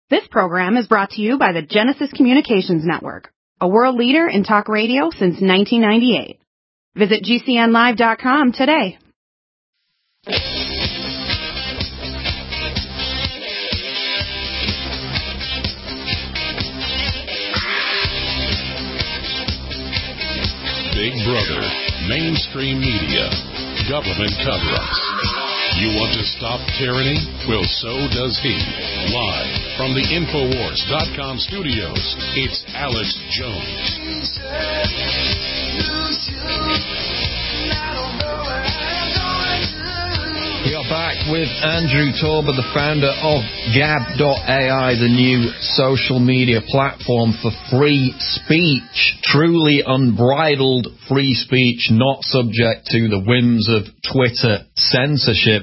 This program is brought to you by the Genesis Communications Network, a world leader in talk radio since 1998. Visit GCNlive.com today. Big Brother, mainstream media, government cover-ups. You want to stop tyranny? Well, so does he. Live from the Infowars.com studios, it's Alex Jones. We are back with Andrew Torba, the founder of Gab.ai, the new social media platform for free speech. Truly unbridled free speech, not subject to the whims of Twitter censorship.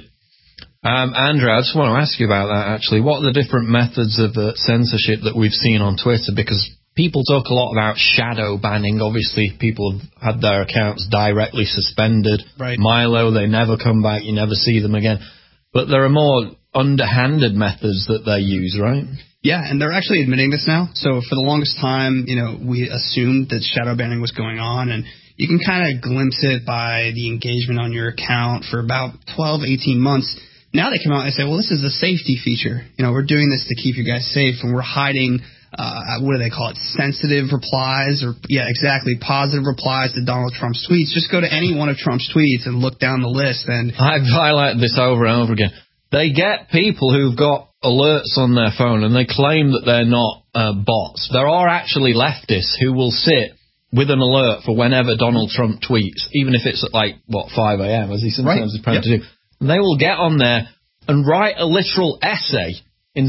Andrew, I just want to ask you about that, actually. What are the different methods of censorship that we've seen on Twitter? Because people talk a lot about shadow banning. Obviously, people have had their accounts directly suspended. Right. Milo, they never come back. You never see them again. But there are more underhanded methods that they use, right? Yeah, and they're actually admitting this now. So for the longest time, we assumed that shadow banning was going on, and you can kind of glimpse it by the engagement on your account for about 12, 18 months. Now they come out and say, well, this is a safety feature. We're doing this to keep you guys safe, and we're hiding, what do they call it, sensitive replies, or, yeah, exactly, positive replies to Donald Trump's tweets. Just go to any one of Trump's tweets and look down the list. And I've highlighted this over and over again. They get people who've got alerts on their phone, and they claim that they're not bots. There are actually leftists who will sit with an alert for whenever Donald Trump tweets, even if it's at 5 a.m., as he sometimes is prone to do. And they will get on there and write a literal essay in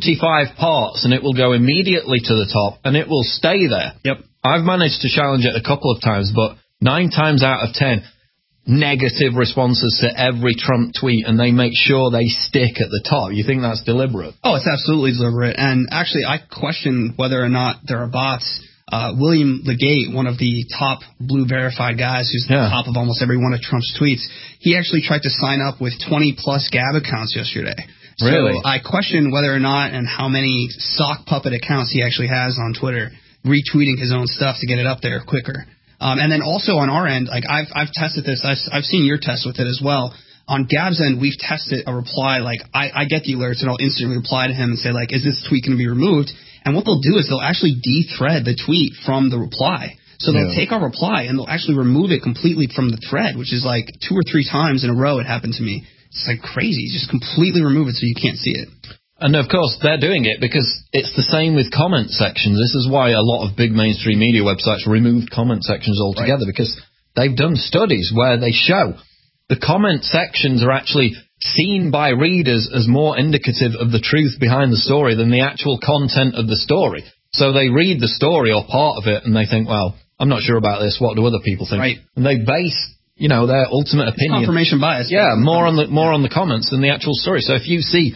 75 parts, and it will go immediately to the top, and it will stay there. Yep. I've managed to challenge it a couple of times, but 9 times out of 10, negative responses to every Trump tweet, and they make sure they stick at the top. You think that's deliberate? Oh, it's absolutely deliberate. And actually, I question whether or not there are bots. William Legate, one of the top blue verified guys who's the top of almost every one of Trump's tweets, he actually tried to sign up with 20-plus Gab accounts yesterday. Really? So I question whether or not and how many sock puppet accounts he actually has on Twitter, retweeting his own stuff to get it up there quicker. And then also on our end, I've tested this. I've seen your test with it as well. On Gab's end, we've tested a reply. I get the alerts, and I'll instantly reply to him and say, is this tweet going to be removed? And what they'll do is they'll actually de-thread the tweet from the reply. So they'll take our reply, and they'll actually remove it completely from the thread, which is 2 or 3 times in a row it happened to me. It's crazy. Just completely remove it so you can't see it. And, of course, they're doing it because it's the same with comment sections. This is why a lot of big mainstream media websites removed comment sections altogether, because they've done studies where they show the comment sections are actually seen by readers as more indicative of the truth behind the story than the actual content of the story. So they read the story or part of it and they think, well, I'm not sure about this. What do other people think? Right. And they base, their ultimate opinion. Confirmation bias. Yeah, more on the comments than the actual story. So if you see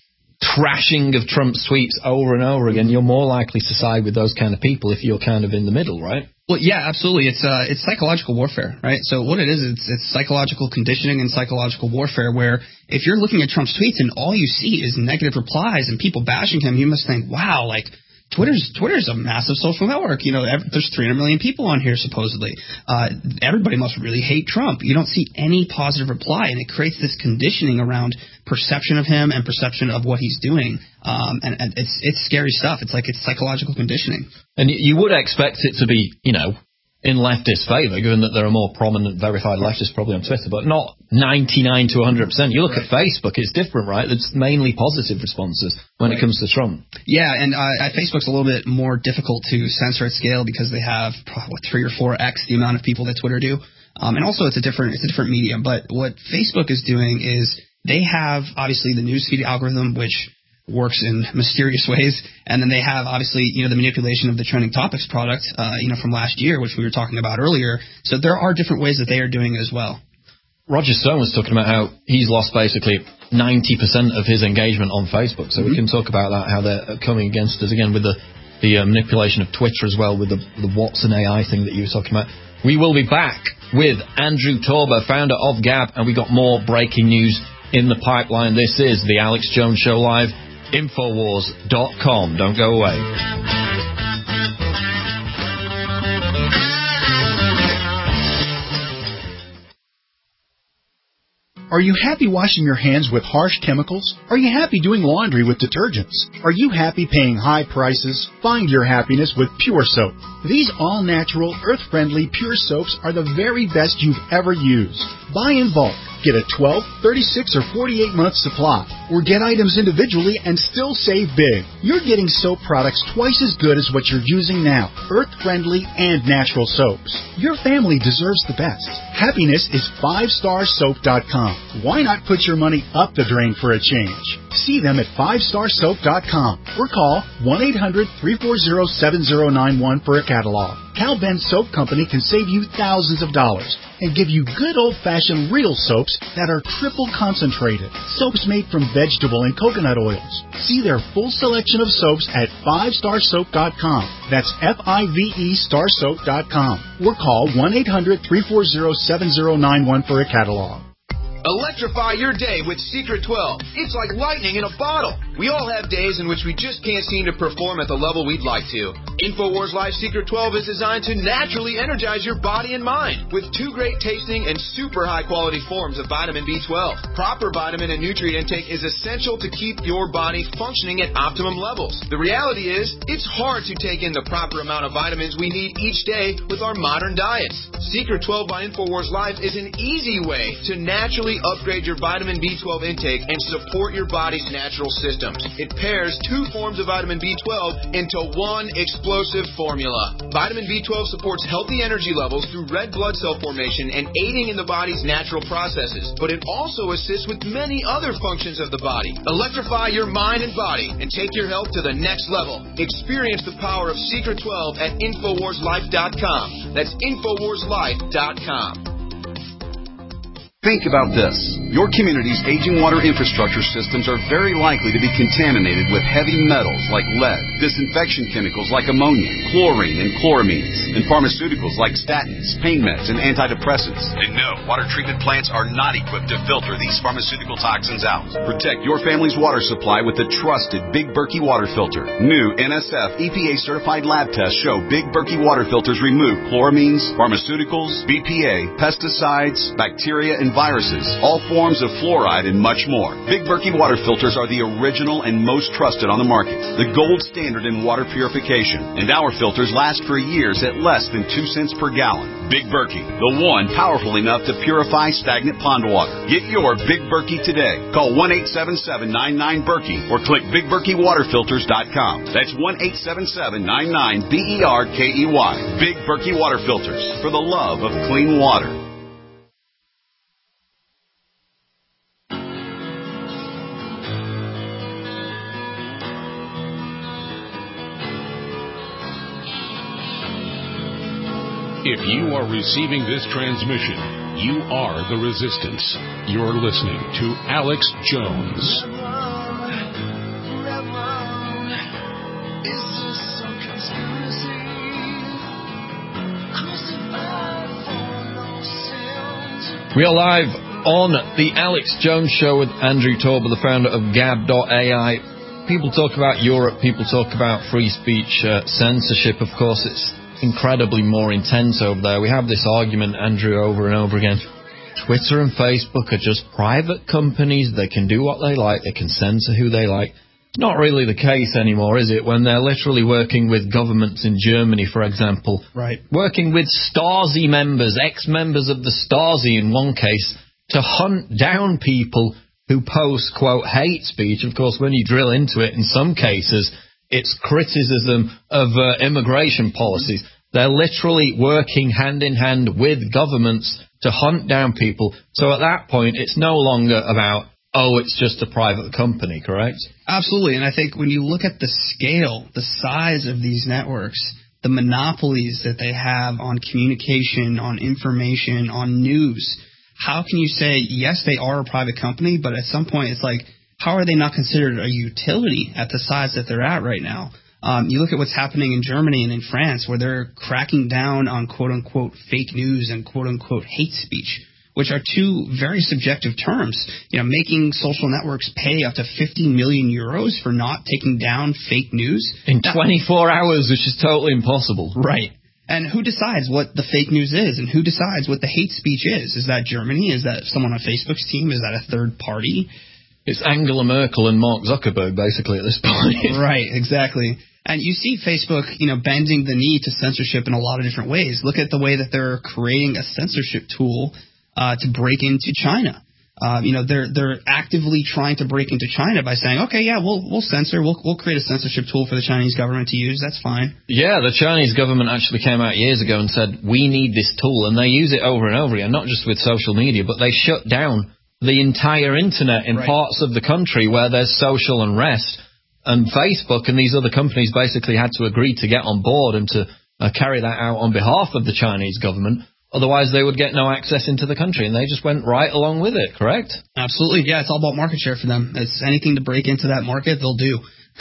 trashing of Trump's tweets over and over again, you're more likely to side with those kind of people if you're kind of in the middle, right? Well, yeah, absolutely. It's psychological warfare, right? So what it is, it's psychological conditioning and psychological warfare, where if you're looking at Trump's tweets and all you see is negative replies and people bashing him, you must think, wow, Twitter's a massive social network. There's 300 million people on here, supposedly. Everybody must really hate Trump. You don't see any positive reply, and it creates this conditioning around perception of him and perception of what he's doing. And it's scary stuff. It's psychological conditioning. And you would expect it to be, in leftist favor, given that there are more prominent verified leftists probably on Twitter, but not 99 to 100%. You look at Facebook, it's different, right? It's mainly positive responses when it comes to Trump. Yeah, and Facebook's a little bit more difficult to censor at scale because they have 3 or 4x the amount of people that Twitter do. And also it's a different medium. But what Facebook is doing is they have obviously the newsfeed algorithm, which works in mysterious ways, and then they have obviously the manipulation of the trending topics product from last year, which we were talking about earlier. So there are different ways that they are doing it as well. Roger Stone was talking about how he's lost basically 90% of his engagement on Facebook. So we can talk about that, how they're coming against us again with the manipulation of Twitter as well, with the Watson AI thing that you were talking about. We will be back with Andrew Torba, founder of Gab, and we got more breaking news in the pipeline. This is the Alex Jones Show Live. Infowars.com. Don't go away. Are you happy washing your hands with harsh chemicals? Are you happy doing laundry with detergents? Are you happy paying high prices? Find your happiness with Pure Soap. These all-natural, earth-friendly Pure Soaps are the very best you've ever used. Buy in bulk. Get a 12, 36, or 48-month supply. Or get items individually and still save big. You're getting soap products twice as good as what you're using now. Earth-friendly and natural soaps. Your family deserves the best. Happiness is 5starsoap.com. Why not put your money up the drain for a change? See them at 5starsoap.com or call 1-800-340-7091 for a catalog. Cal Ben Soap Company can save you thousands of dollars and give you good old-fashioned real soaps that are triple concentrated. Soaps made from vegetable and coconut oils. See their full selection of soaps at 5starsoap.com. That's F-I-V-E starsoap.com. Or call 1-800-340-7091 for a catalog. Electrify your day with Secret 12. It's like lightning in a bottle. We all have days in which we just can't seem to perform at the level we'd like to. InfoWars Life Secret 12 is designed to naturally energize your body and mind with 2 great tasting and super high quality forms of vitamin B12. Proper vitamin and nutrient intake is essential to keep your body functioning at optimum levels. The reality is, it's hard to take in the proper amount of vitamins we need each day with our modern diets. Secret 12 by InfoWars Life is an easy way to naturally upgrade your vitamin B12 intake and support your body's natural systems. It pairs 2 forms of vitamin B12 into one explosive formula. Vitamin B12 supports healthy energy levels through red blood cell formation and aiding in the body's natural processes, but it also assists with many other functions of the body. Electrify your mind and body and take your health to the next level. Experience the power of Secret 12 at InfoWarsLife.com. That's InfoWarsLife.com. Think about this. Your community's aging water infrastructure systems are very likely to be contaminated with heavy metals like lead, disinfection chemicals like ammonia, chlorine and chloramines, and pharmaceuticals like statins, pain meds, and antidepressants. And no, water treatment plants are not equipped to filter these pharmaceutical toxins out. Protect your family's water supply with the trusted Big Berkey water filter. New NSF EPA-certified lab tests show Big Berkey water filters remove chloramines, pharmaceuticals, BPA, pesticides, bacteria, and viruses, all forms of fluoride, and much more. Big Berkey water filters are the original and most trusted on the market, the gold standard in water purification, and our filters last for years at less than 2 cents per gallon. Big Berkey, the one powerful enough to purify stagnant pond water. Get your Big Berkey today. Call 1-877-99-BERKEY or click BigBerkeyWaterFilters.com. That's 1-877-99-BERKEY. Big Berkey Water Filters, for the love of clean water. If you are receiving this transmission, you are the resistance. You're listening to Alex Jones. We are live on the Alex Jones Show with Andrew Torber, the founder of Gab.ai. People talk about Europe, people talk about free speech, censorship. Of course, it's incredibly more intense over there. We have this argument, Andrew, over and over again. Twitter and Facebook are just private companies. They can do what they like. They can censor who they like. It's not really the case anymore, is it? When they're literally working with governments in Germany, for example. Right. Working with Stasi members, ex-members of the Stasi in one case, to hunt down people who post, quote, hate speech. Of course, when you drill into it, in some cases, it's criticism of immigration policies. They're literally working hand in hand with governments to hunt down people. So at that point, it's no longer about, oh, it's just a private company, correct? Absolutely. And I think when you look at the scale, the size of these networks, the monopolies that they have on communication, on information, on news, how can you say, yes, they are a private company, but at some point it's like, how are they not considered a utility at the size that they're at right now? You look at what's happening in Germany and in France, where they're cracking down on quote-unquote fake news and quote-unquote hate speech. which are two very subjective terms. Making social networks pay up to 50 million euros for not taking down fake news. In 24 hours, which is totally impossible. Right. And who decides what the fake news is, and who decides what the hate speech is? Is that Germany? Is that someone on Facebook's team? Is that a third party? It's Angela Merkel and Mark Zuckerberg, basically, at this point. Right, exactly. And you see Facebook, bending the knee to censorship in a lot of different ways. Look at the way that they're creating a censorship tool to break into China. They're actively trying to break into China by saying, okay, yeah, we'll censor. We'll create a censorship tool for the Chinese government to use. That's fine. Yeah, the Chinese government actually came out years ago and said, we need this tool. And they use it over and over again, not just with social media, but they shut down the entire internet in parts of the country where there's social unrest. And Facebook and these other companies basically had to agree to get on board and to carry that out on behalf of the Chinese government. Otherwise, they would get no access into the country, and they just went right along with it, correct? Absolutely, yeah. It's all about market share for them. It's anything to break into that market, they'll do.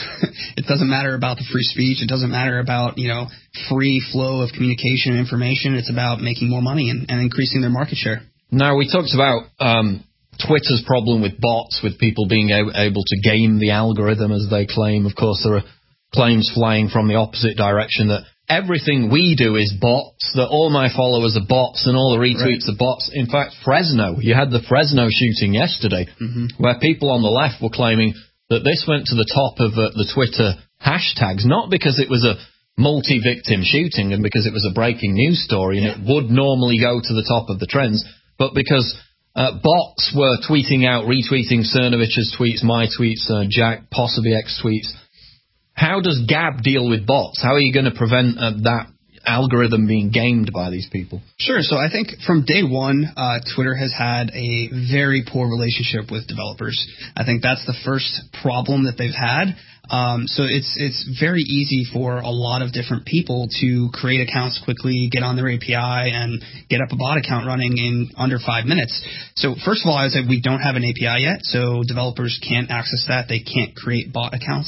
It doesn't matter about the free speech. It doesn't matter about, free flow of communication and information. It's about making more money and increasing their market share. Now, we talked about Twitter's problem with bots, with people being able to game the algorithm, as they claim. Of course, there are claims flying from the opposite direction that everything we do is bots, that all my followers are bots and all the retweets are bots. In fact, you had the Fresno shooting yesterday, where people on the left were claiming that this went to the top of the Twitter hashtags, not because it was a multi-victim shooting and because it was a breaking news story and it would normally go to the top of the trends, but because bots were tweeting out, retweeting Cernovich's tweets, my tweets, Jack Posobiec's tweets. How does Gab deal with bots? How are you going to prevent that algorithm being gamed by these people? Sure. So I think from day one, Twitter has had a very poor relationship with developers. I think that's the first problem that they've had. So it's very easy for a lot of different people to create accounts quickly, get on their API, and get up a bot account running in under 5 minutes. So first of all, I would say we don't have an API yet, so developers can't access that. They can't create bot accounts.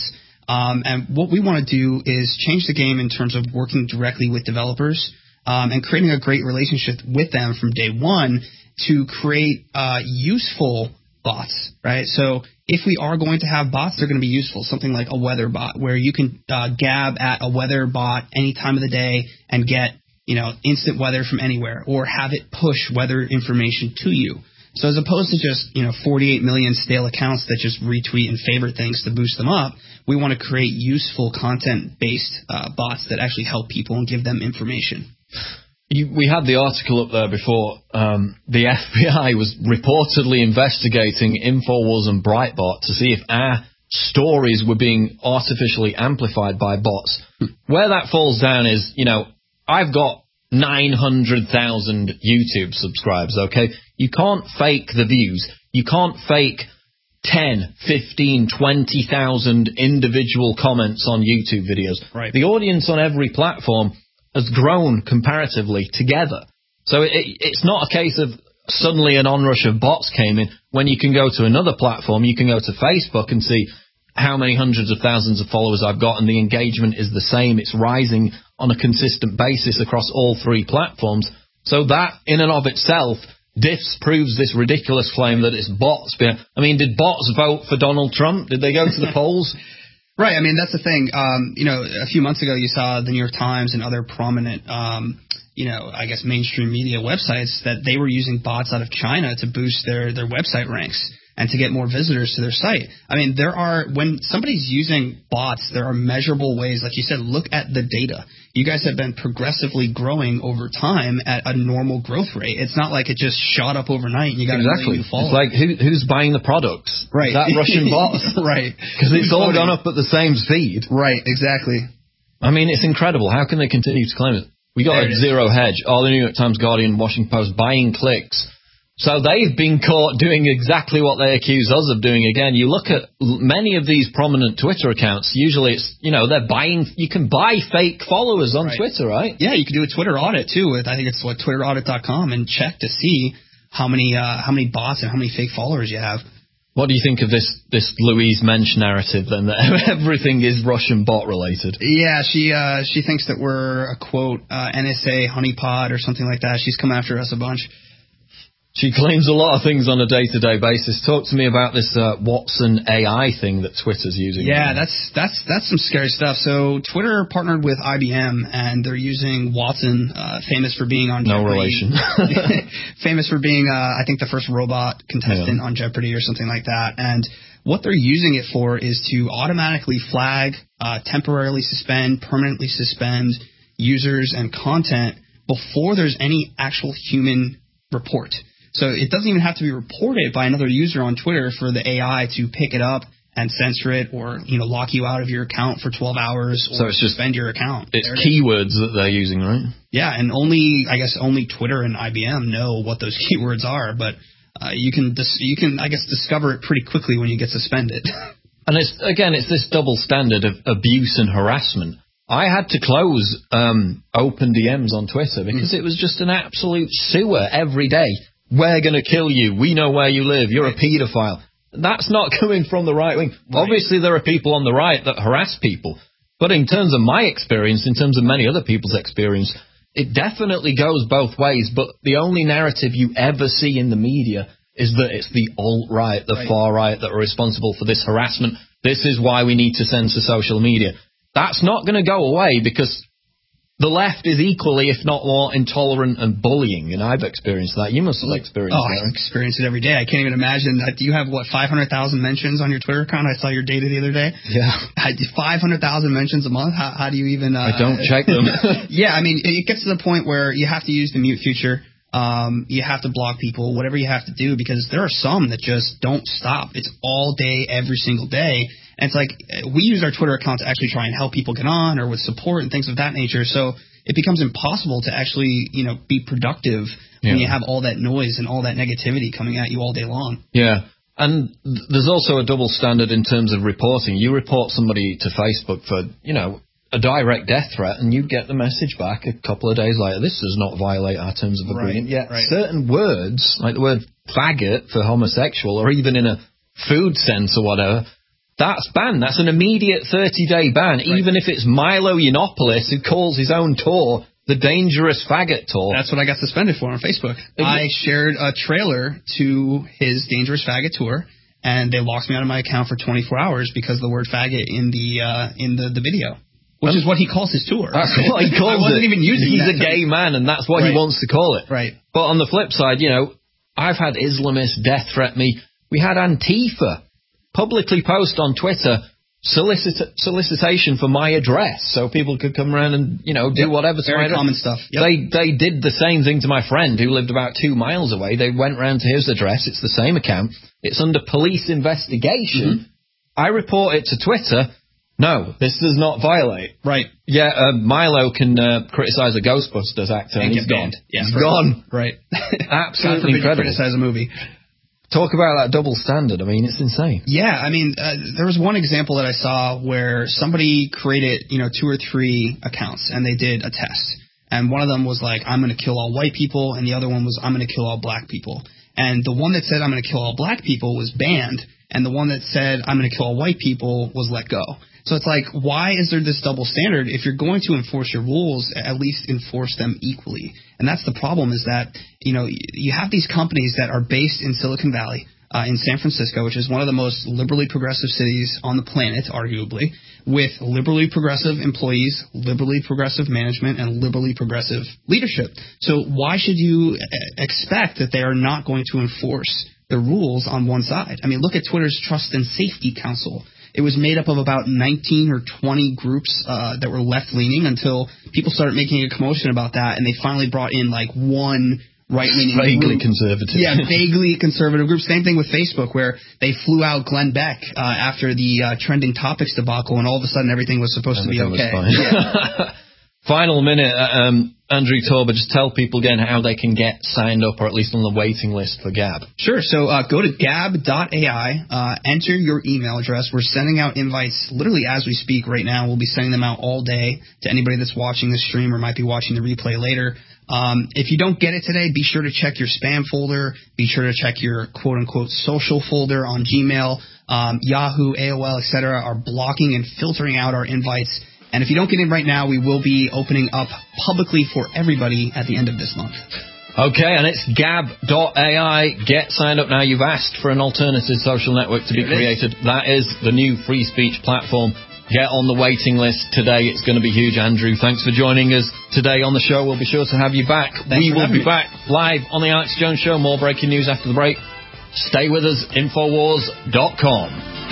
And what we want to do is change the game in terms of working directly with developers and creating a great relationship with them from day one to create useful bots, right? So if we are going to have bots, they're going to be useful. Something like a weather bot, where you can gab at a weather bot any time of the day and get instant weather from anywhere, or have it push weather information to you. So as opposed to just 48 million stale accounts that just retweet and favorite things to boost them up, we want to create useful content-based bots that actually help people and give them information. We had the article up there before. The FBI was reportedly investigating InfoWars and Breitbart to see if our stories were being artificially amplified by bots. Where that falls down is, I've got 900,000 YouTube subscribers, okay? You can't fake the views. You can't fake 10, 15, 20,000 individual comments on YouTube videos. Right. The audience on every platform has grown comparatively together. So it's not a case of suddenly an onrush of bots came in. When you can go to another platform, you can go to Facebook and see how many hundreds of thousands of followers I've got, and the engagement is the same. It's rising on a consistent basis across all three platforms. So that, in and of itself, disproves this ridiculous claim that it's bots. I mean, did bots vote for Donald Trump? Did they go to the polls? Right. I mean, that's the thing. A few months ago, you saw the New York Times and other prominent, I guess mainstream media websites that they were using bots out of China to boost their website ranks and to get more visitors to their site. I mean, when somebody's using bots, there are measurable ways. Like you said, look at the data. You guys have been progressively growing over time at a normal growth rate. It's not like it just shot up overnight and you got a million new followers. It's like who's buying the products? Right. Is that Russian bots? Right. Because it's all gone up at the same speed. Right, exactly. I mean, it's incredible. How can they continue to claim it? We got a zero hedge. All the New York Times, Guardian, Washington Post buying clicks. So they've been caught doing exactly what they accuse us of doing again. You look at many of these prominent Twitter accounts, usually it's, they're buying, you can buy fake followers on Twitter, right? Yeah, you can do a Twitter audit too. I think it's TwitterAudit.com and check to see how many bots and how many fake followers you have. What do you think of this Louise Mensch narrative then, that everything is Russian bot related? Yeah, she thinks that we're a quote, NSA honeypot or something like that. She's come after us a bunch. She claims a lot of things on a day-to-day basis. Talk to me about this Watson AI thing that Twitter's using. Yeah, that's some scary stuff. So Twitter partnered with IBM, and they're using Watson, famous for being on No Jeopardy. relation. Famous for being, I think, the first robot contestant on Jeopardy or something like that. And what they're using it for is to automatically flag, temporarily suspend, permanently suspend users and content before there's any actual human report. So it doesn't even have to be reported by another user on Twitter for the AI to pick it up and censor it, or lock you out of your account for 12 hours, or suspend your account. It's keywords that they're using, right? Yeah, and only Twitter and IBM know what those keywords are, but you can discover it pretty quickly when you get suspended. And it's this double standard of abuse and harassment. I had to close open DMs on Twitter because it was just an absolute sewer every day. We're going to kill you. We know where you live. You're a paedophile. That's not coming from the right wing. Right. Obviously, there are people on the right that harass people. But in terms of my experience, in terms of many other people's experience, it definitely goes both ways. But the only narrative you ever see in the media is that it's the alt-right, the far right that are responsible for this harassment. This is why we need to censor social media. That's not going to go away because the left is equally, if not more, intolerant and bullying, and I've experienced that. You must have experienced that. I experience it every day. I can't even imagine. Do you have, 500,000 mentions on your Twitter account? I saw your data the other day. Yeah. 500,000 mentions a month? How do you even... I don't check them. Yeah, I mean, it gets to the point where you have to use the mute feature. You have to block people, whatever you have to do, because there are some that just don't stop. It's all day, every single day. And it's like, we use our Twitter account to actually try and help people get on, or with support and things of that nature. So it becomes impossible to actually, be productive when you have all that noise and all that negativity coming at you all day long. Yeah. And there's also a double standard in terms of reporting. You report somebody to Facebook for, a direct death threat, and you get the message back a couple of days later. This does not violate our terms of agreement. Yet certain words, like the word faggot for homosexual, or even in a food sense or whatever, that's banned. That's an immediate 30-day ban, even if it's Milo Yiannopoulos who calls his own tour the Dangerous Faggot Tour. That's what I got suspended for on Facebook. I shared a trailer to his Dangerous Faggot Tour, and they locked me out of my account for 24 hours because of the word faggot in the video. Which is what he calls his tour. That's what he calls it. I wasn't even using He's a gay man, and that's what he wants to call it. Right. But on the flip side, I've had Islamists death threat me. We had Antifa publicly post on Twitter solicitation for my address, so people could come around and, do whatever. Very common stuff. Yep. They did the same thing to my friend who lived about 2 miles away. They went round to his address. It's the same account. It's under police investigation. I report it to Twitter. No, this does not violate. Right. Yeah, Milo can criticize a Ghostbusters actor and he's gone. Yeah, he's gone. Right. Absolutely incredible. Criticize a movie. Talk about that double standard. I mean, it's insane. Yeah, I mean, there was one example that I saw where somebody created, 2 or 3 accounts, and they did a test. And one of them was like, I'm going to kill all white people, and the other one was, I'm going to kill all black people. And the one that said, I'm going to kill all black people was banned, and the one that said, I'm going to kill all white people was let go. So it's like, why is there this double standard? If you're going to enforce your rules, at least enforce them equally. And that's the problem, is that, you have these companies that are based in Silicon Valley, in San Francisco, which is one of the most liberally progressive cities on the planet, arguably, with liberally progressive employees, liberally progressive management, and liberally progressive leadership. So why should you expect that they are not going to enforce the rules on one side? I mean, look at Twitter's Trust and Safety Council. It was made up of about 19 or 20 groups that were left-leaning until people started making a commotion about that, and they finally brought in one right-leaning vaguely group. Conservative. Yeah, vaguely conservative group. Same thing with Facebook, where they flew out Glenn Beck after the trending topics debacle, and all of a sudden everything was supposed to be okay. Yeah. Final minute, Andrew Torba, just tell people again how they can get signed up, or at least on the waiting list for Gab. Sure. So go to gab.ai, enter your email address. We're sending out invites literally as we speak right now. We'll be sending them out all day to anybody that's watching the stream or might be watching the replay later. If you don't get it today, be sure to check your spam folder. Be sure to check your quote-unquote social folder on Gmail. Yahoo, AOL, etc. are blocking and filtering out our invites. And if you don't get in right now, we will be opening up publicly for everybody at the end of this month. Okay, and it's Gab.ai. Get signed up now. You've asked for an alternative social network to be created. That is the new free speech platform. Get on the waiting list today. It's going to be huge. Andrew, thanks for joining us today on the show. We'll be sure to have you back. We will be back live on the Alex Jones Show. More breaking news after the break. Stay with us, Infowars.com.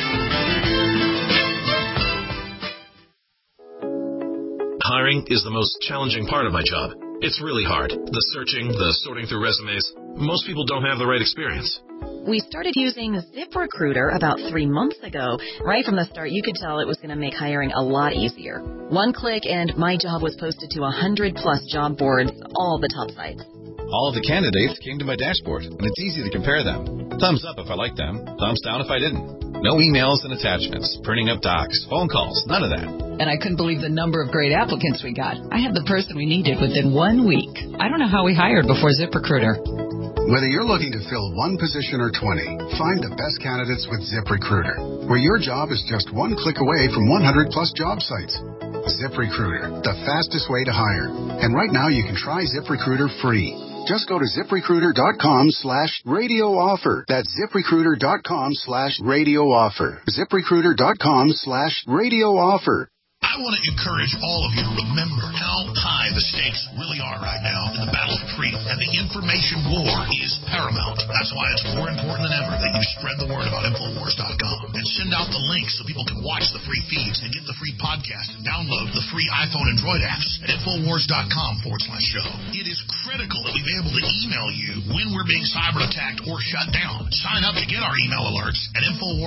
Hiring is the most challenging part of my job. It's really hard. The searching, the sorting through resumes. Most people don't have the right experience. We started using ZipRecruiter about 3 months ago. Right from the start, you could tell it was going to make hiring a lot easier. One click and my job was posted to 100-plus job boards, all the top sites. All of the candidates came to my dashboard, and it's easy to compare them. Thumbs up if I liked them, thumbs down if I didn't. No emails and attachments, printing up docs, phone calls, none of that. And I couldn't believe the number of great applicants we got. I had the person we needed within 1 week. I don't know how we hired before ZipRecruiter. Whether you're looking to fill one position or 20, find the best candidates with ZipRecruiter, where your job is just one click away from 100-plus job sites. ZipRecruiter, the fastest way to hire. And right now you can try ZipRecruiter free. Just go to ZipRecruiter.com/radio offer. That's ZipRecruiter.com/radio offer. ZipRecruiter.com/radio offer. I want to encourage all of you to remember how high the stakes really are right now in the battle for freedom. And the information war is paramount. That's why it's more important than ever that you spread the word about Infowars.com and send out the links so people can watch the free feeds and get the free podcast and download the free iPhone and Android apps at Infowars.com/show. It is critical that we be able to email you when we're being cyber attacked or shut down. Sign up to get our email alerts at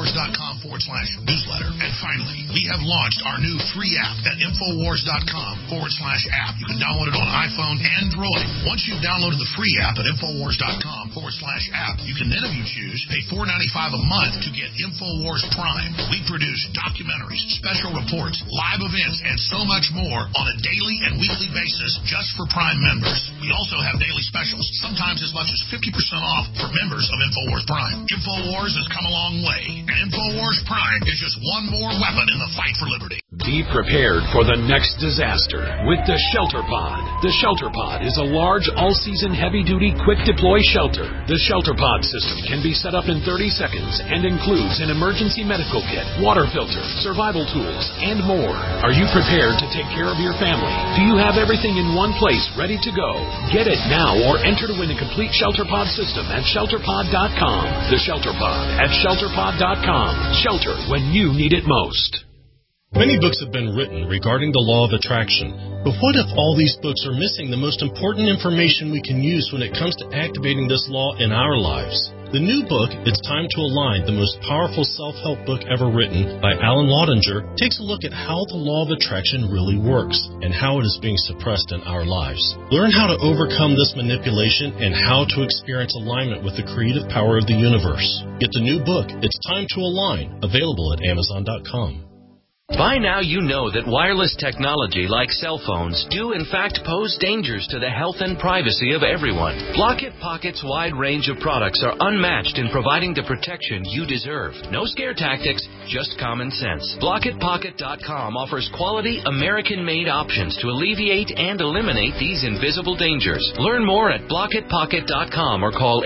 Infowars.com/newsletter. And finally, we have launched our new free app at Infowars.com/app. You can download it on iPhone and Android. Once you've downloaded the free app at Infowars.com/app, you can then, if you choose, pay $4.95 a month to get Infowars Prime. We produce documentaries, special reports, live events, and so much more on a daily and weekly basis just for Prime members. We also have daily specials, sometimes as much as 50% off for members of Infowars Prime. Infowars has come a long way, and Infowars Prime is just one more weapon in the fight for liberty. Be prepared for the next disaster with the Shelter Pod. The Shelter Pod is a large, all-season, heavy-duty, quick-deploy shelter. The Shelter Pod system can be set up in 30 seconds and includes an emergency medical kit, water filter, survival tools, and more. Are you prepared to take care of your family? Do you have everything in one place ready to go? Get it now or enter to win a complete Shelter Pod system at ShelterPod.com. The Shelter Pod at ShelterPod.com. Shelter when you need it most. Many books have been written regarding the law of attraction, but what if all these books are missing the most important information we can use when it comes to activating this law in our lives? The new book, It's Time to Align, the most powerful self-help book ever written by Alan Laudinger, takes a look at how the law of attraction really works and how it is being suppressed in our lives. Learn how to overcome this manipulation and how to experience alignment with the creative power of the universe. Get the new book, It's Time to Align, available at Amazon.com. By now you know that wireless technology like cell phones do in fact pose dangers to the health and privacy of everyone. Blockit Pocket's wide range of products are unmatched in providing the protection you deserve. No scare tactics, just common sense. BlockitPocket.com offers quality American-made options to alleviate and eliminate these invisible dangers. Learn more at BlockitPocket.com or call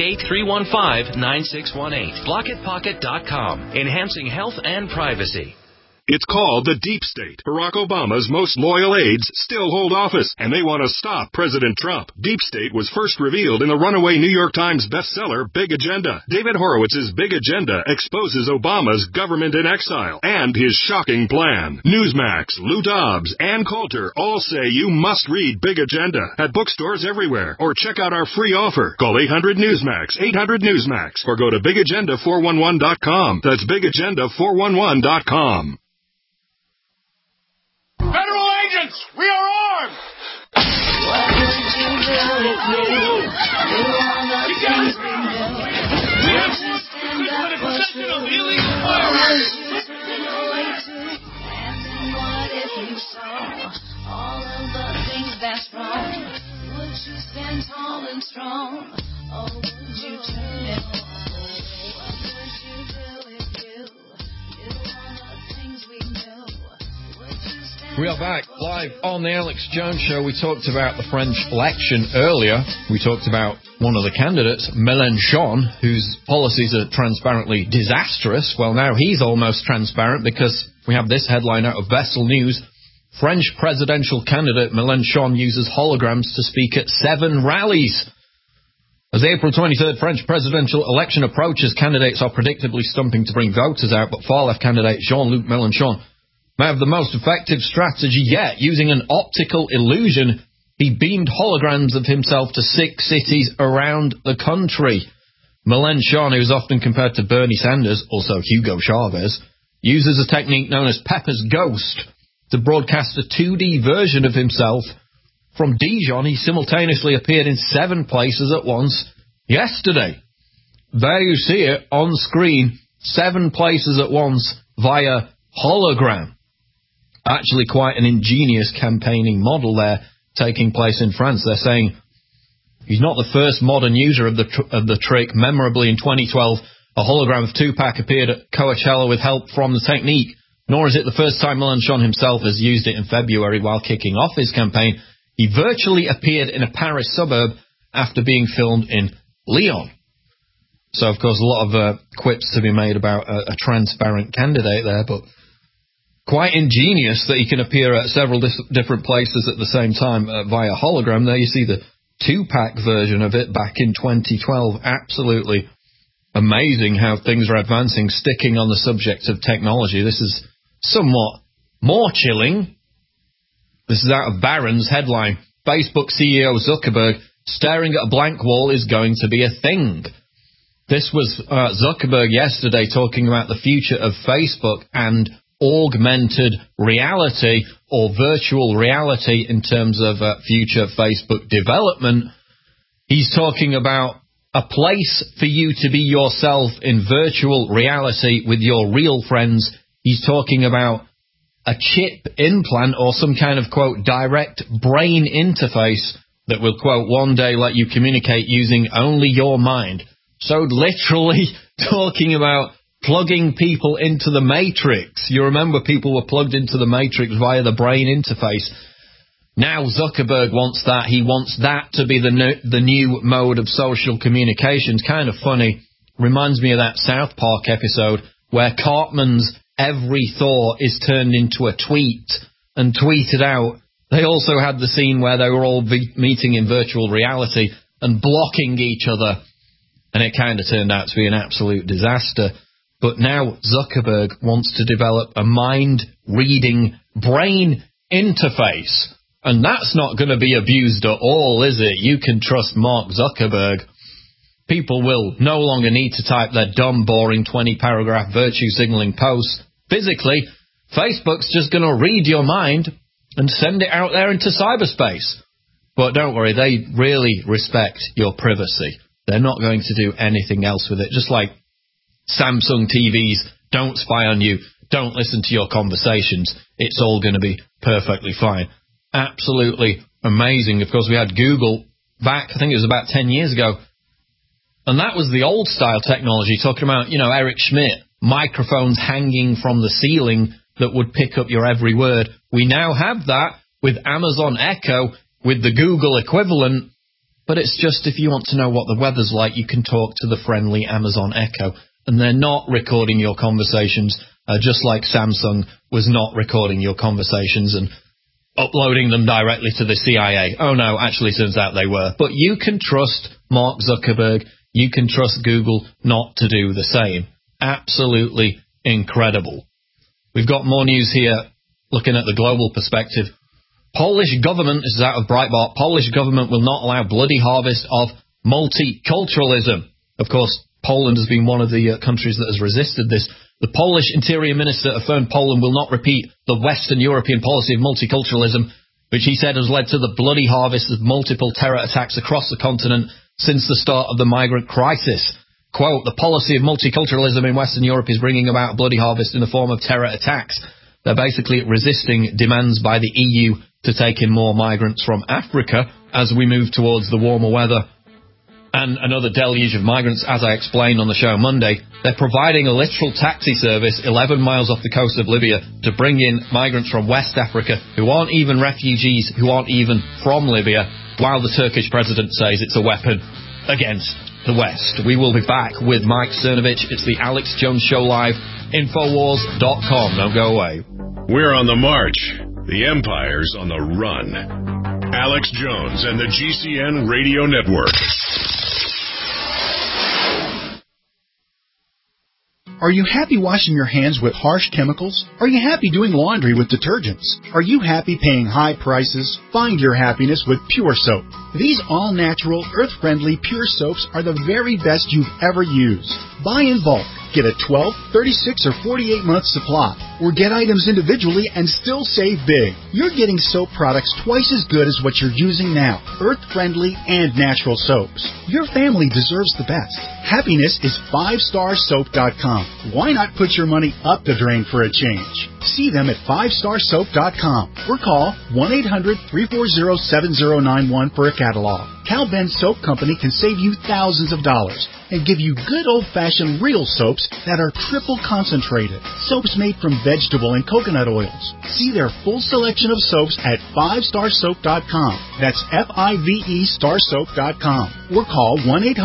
888-315-9618. BlockitPocket.com, enhancing health and privacy. It's called the Deep State. Barack Obama's most loyal aides still hold office, and they want to stop President Trump. Deep State was first revealed in the runaway New York Times bestseller, Big Agenda. David Horowitz's Big Agenda exposes Obama's government in exile and his shocking plan. Newsmax, Lou Dobbs, and Coulter all say you must read Big Agenda at bookstores everywhere, or check out our free offer. Call 800-NEWSMAX, 800-NEWSMAX, or go to BigAgenda411.com. That's BigAgenda411.com. Federal agents, we are armed! What would you do with me? You are the things we know. Would you stand up for truth? Or would you spin away too? And then what if you saw all of the things that's wrong? Would you stand tall and strong? Or would you turn it away? What would you do if you are the things we know? Would you stand We are back live on the Alex Jones Show. We talked about the French election earlier. We talked about one of the candidates, Mélenchon, whose policies are transparently disastrous. Well, now he's almost transparent because we have this headline out of Vessel News. French presidential candidate Mélenchon uses holograms to speak at 7 rallies. As the April 23rd French presidential election approaches, candidates are predictably stumping to bring voters out, but far-left candidate Jean-Luc Mélenchon may have the most effective strategy yet. Using an optical illusion, he beamed holograms of himself to 6 cities around the country. Mélenchon, who is often compared to Bernie Sanders, also Hugo Chavez, uses a technique known as Pepper's Ghost to broadcast a 2D version of himself. From Dijon, he simultaneously appeared in 7 places at once yesterday. There you see it on screen, 7 places at once via hologram. Actually quite an ingenious campaigning model there taking place in France. They're saying he's not the first modern user of the trick. Memorably in 2012, a hologram of Tupac appeared at Coachella with help from the technique. Nor is it the first time Mélenchon himself has used it in February while kicking off his campaign. He virtually appeared in a Paris suburb after being filmed in Lyon. So, of course, a lot of quips to be made about a transparent candidate there, but quite ingenious that he can appear at several different places at the same time via hologram. There you see the Tupac version of it back in 2012. Absolutely amazing how things are advancing. Sticking on the subject of technology, this is somewhat more chilling. This is out of Barron's headline. Facebook CEO Zuckerberg staring at a blank wall is going to be a thing. This was Zuckerberg yesterday talking about the future of Facebook and augmented reality or virtual reality in terms of future Facebook development. He's talking about a place for you to be yourself in virtual reality with your real friends. He's talking about a chip implant or some kind of, quote, direct brain interface that will, quote, one day let you communicate using only your mind. So literally talking about plugging people into the Matrix. You remember people were plugged into the Matrix via the brain interface. Now Zuckerberg wants that. He wants that to be the new mode of social communications. Kind of funny. Reminds me of that South Park episode where Cartman's every thought is turned into a tweet and tweeted out. They also had the scene where they were all meeting in virtual reality and blocking each other. And it kind of turned out to be an absolute disaster. But now Zuckerberg wants to develop a mind-reading brain interface. And that's not going to be abused at all, is it? You can trust Mark Zuckerberg. People will no longer need to type their dumb, boring 20-paragraph virtue-signaling posts. Physically, Facebook's just going to read your mind and send it out there into cyberspace. But don't worry, they really respect your privacy. They're not going to do anything else with it. Just like Samsung TVs don't spy on you, don't listen to your conversations. It's all going to be perfectly fine. Absolutely amazing. Of course, we had Google back, I think it was about 10 years ago. And that was the old style technology, talking about, Eric Schmidt, microphones hanging from the ceiling that would pick up your every word. We now have that with Amazon Echo, with the Google equivalent. But it's just if you want to know what the weather's like, you can talk to the friendly Amazon Echo. And they're not recording your conversations, just like Samsung was not recording your conversations and uploading them directly to the CIA. Oh no, actually turns out they were. But you can trust Mark Zuckerberg, you can trust Google not to do the same. Absolutely incredible. We've got more news here looking at the global perspective. Polish government, this is out of Breitbart, Polish government will not allow bloody harvest of multiculturalism. Of course, Poland has been one of the countries that has resisted this. The Polish Interior Minister affirmed Poland will not repeat the Western European policy of multiculturalism, which he said has led to the bloody harvest of multiple terror attacks across the continent since the start of the migrant crisis. Quote, the policy of multiculturalism in Western Europe is bringing about a bloody harvest in the form of terror attacks. They're basically resisting demands by the EU to take in more migrants from Africa as we move towards the warmer weather. and another deluge of migrants, as I explained on the show Monday. They're providing a literal taxi service 11 miles off the coast of Libya to bring in migrants from West Africa who aren't even refugees, who aren't even from Libya, while the Turkish president says it's a weapon against the West. We will be back with Mike Cernovich. It's the Alex Jones Show Live, Infowars.com. Don't go away. We're on the march. The Empire's on the run. Alex Jones and the GCN Radio Network. Are you happy washing your hands with harsh chemicals? Are you happy doing laundry with detergents? Are you happy paying high prices? Find your happiness with Pure Soap. These all-natural, earth-friendly Pure Soaps are the very best you've ever used. Buy in bulk. Get a 12, 36, or 48-month supply, or get items individually and still save big. You're getting soap products twice as good as what you're using now, earth-friendly and natural soaps. Your family deserves the best. Happiness is 5starsoap.com. Why not put your money up the drain for a change? See them at 5starsoap.com or call 1-800-340-7091 for a catalog. Cal Ben Soap Company can save you thousands of dollars and give you good old-fashioned real soaps that are triple concentrated. Soaps made from vegetable and coconut oils. See their full selection of soaps at 5starsoap.com. That's F-I-V-E starsoap.com. Or call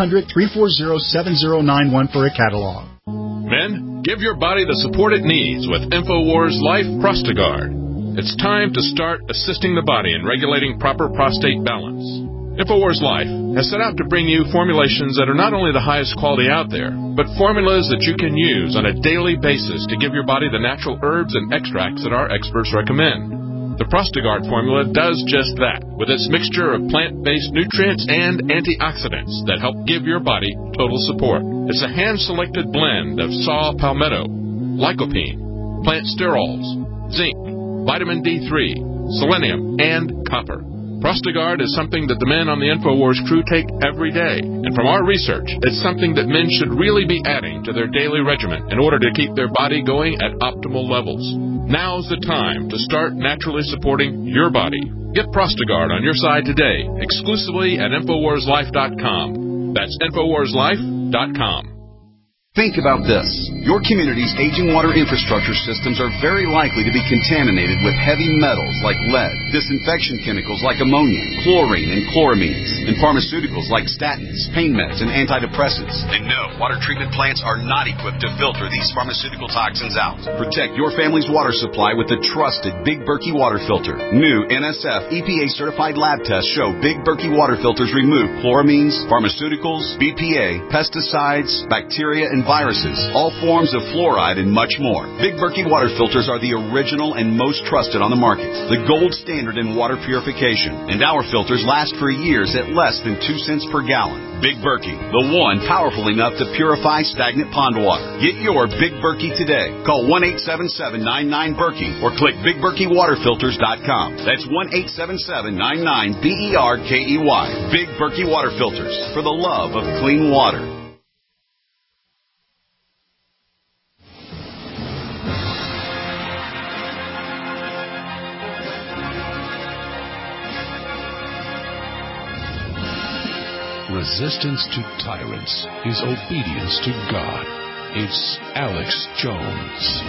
1-800-340-7091 for a catalog. Men, give your body the support it needs with InfoWars Life Prostagard. It's time to start assisting the body in regulating proper prostate balance. InfoWars Life has set out to bring you formulations that are not only the highest quality out there, but formulas that you can use on a daily basis to give your body the natural herbs and extracts that our experts recommend. The Prostagard formula does just that, with its mixture of plant-based nutrients and antioxidants that help give your body total support. It's a hand-selected blend of saw palmetto, lycopene, plant sterols, zinc, vitamin D3, selenium, and copper. Prostagard is something that the men on the InfoWars crew take every day. And from our research, it's something that men should really be adding to their daily regimen in order to keep their body going at optimal levels. Now's the time to start naturally supporting your body. Get Prostagard on your side today, exclusively at InfoWarsLife.com. That's InfoWarsLife.com. Think about this. Your community's aging water infrastructure systems are very likely to be contaminated with heavy metals like lead, disinfection chemicals like ammonia, chlorine, and chloramines, and pharmaceuticals like statins, pain meds, and antidepressants. And no, water treatment plants are not equipped to filter these pharmaceutical toxins out. Protect your family's water supply with the trusted Big Berkey water filter. New NSF EPA-certified lab tests show Big Berkey water filters remove chloramines, pharmaceuticals, BPA, pesticides, bacteria, and viruses, all forms of fluoride, and much more. Big Berkey water filters are the original and most trusted on the market, the gold standard in water purification, and our filters last for years at less than 2 cents per gallon. Big Berkey, the one powerful enough to purify stagnant pond water. Get your Big Berkey today. Call 1-877-99-BERKEY or click BigBerkeyWaterFilters.com. That's 1-877-99-BERKEY. Big Berkey Water Filters, for the love of clean water. Resistance to tyrants is obedience to God. It's Alex Jones.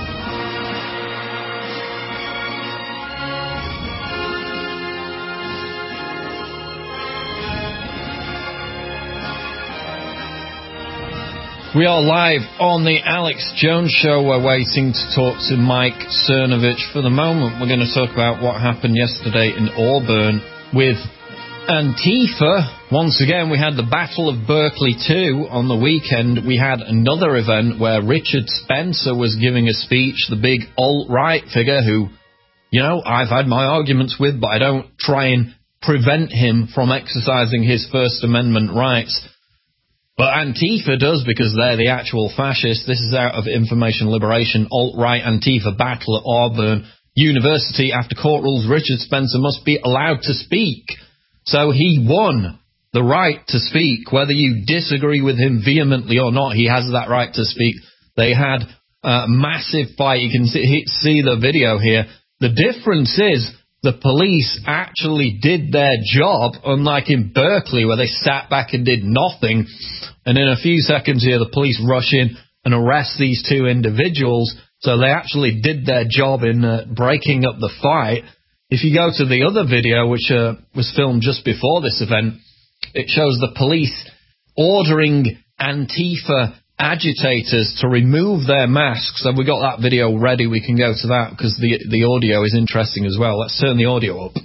We are live on the Alex Jones Show. We're waiting to talk to Mike Cernovich. For the moment, we're going to talk about what happened yesterday in Auburn with Antifa. Once again, we had the Battle of Berkeley 2 on the weekend. We had another event where Richard Spencer was giving a speech, the big alt-right figure who, you know, I've had my arguments with, but I don't try and prevent him from exercising his First Amendment rights. But Antifa does, because they're the actual fascists. This is out of Information Liberation, alt-right Antifa battle at Auburn University. After court rules, Richard Spencer must be allowed to speak. So he won the right to speak. Whether you disagree with him vehemently or not, he has that right to speak. They had a massive fight. You can see the video here. The difference is the police actually did their job, unlike in Berkeley where they sat back and did nothing. And in a few seconds here, the police rush in and arrest these two individuals. So they actually did their job in breaking up the fight. If you go to the other video, which was filmed just before this event, it shows the police ordering Antifa agitators to remove their masks. So we got that video ready. We can go to that because the audio is interesting as well. Let's turn the audio up.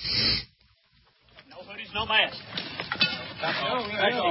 No hoodies, no mask. Back off.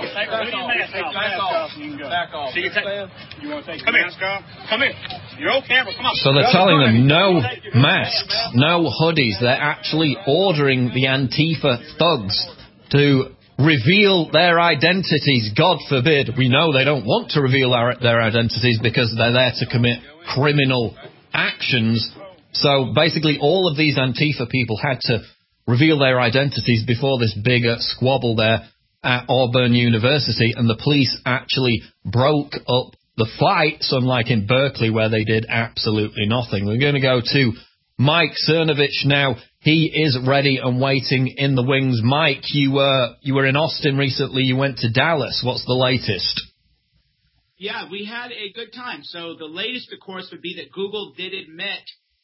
Back off. Back off. You want to take your mask off? Come here. You're on camera. Come on. So they're telling them no masks, no hoodies. They're actually ordering the Antifa thugs to reveal their identities. God forbid. We know they don't want to reveal their identities because they're there to commit criminal actions. So basically all of these Antifa people had to reveal their identities before this big squabble there at Auburn University, and the police actually broke up the fights, unlike in Berkeley where they did absolutely nothing. We're going to go to Mike Cernovich now. He is ready and waiting in the wings. Mike, you were in Austin recently. You went to Dallas. What's the latest? Yeah, we had a good time. So the latest, of course, would be that Google did admit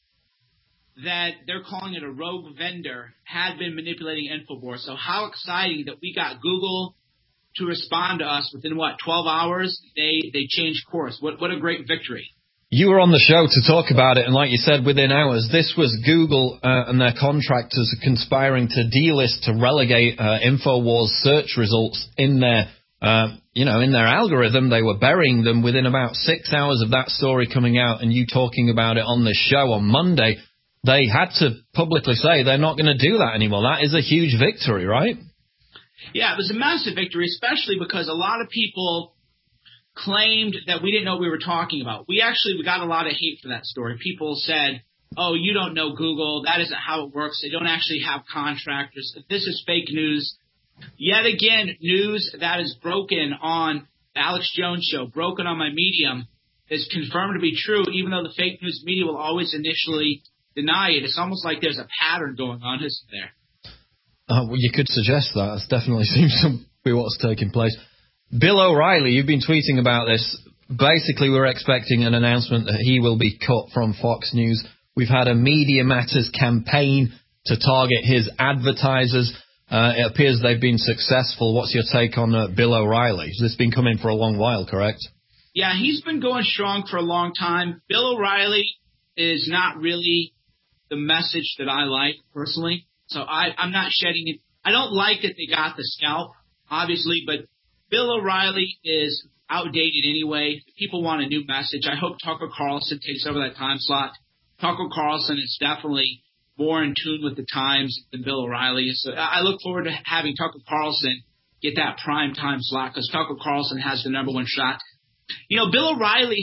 that they're calling it a rogue vendor had been manipulating InfoWars. So how exciting that we got Google to respond to us within, 12 hours? They changed course. What a great victory. You were on the show to talk about it, and like you said, within hours, this was Google and their contractors conspiring to delist, to relegate InfoWars search results in their, in their algorithm. They were burying them within about 6 hours of that story coming out, and you talking about it on this show on Monday. They had to publicly say they're not going to do that anymore. That is a huge victory, right? Yeah, it was a massive victory, especially because a lot of people claimed that we didn't know what we were talking about. We got a lot of hate for that story. People said, oh, you don't know Google. That isn't how it works. They don't actually have contractors. This is fake news. Yet again, news that is broken on the Alex Jones show, broken on my Medium, is confirmed to be true, even though the fake news media will always initially deny it. It's almost like there's a pattern going on, isn't there? Well, you could suggest that. It definitely seems to be what's taking place. Bill O'Reilly, you've been tweeting about this. Basically, we're expecting an announcement that he will be cut from Fox News. We've had a Media Matters campaign to target his advertisers. It appears they've been successful. What's your take on Bill O'Reilly? This has been coming for a long while, correct? Yeah, he's been going strong for a long time. Bill O'Reilly is not really the message that I like, personally. So I'm not shedding it. I don't like that they got the scalp, obviously, but Bill O'Reilly is outdated anyway. People want a new message. I hope Tucker Carlson takes over that time slot. Tucker Carlson is definitely more in tune with the times than Bill O'Reilly is. So I look forward to having Tucker Carlson get that prime time slot because Tucker Carlson has the number one shot. Bill O'Reilly,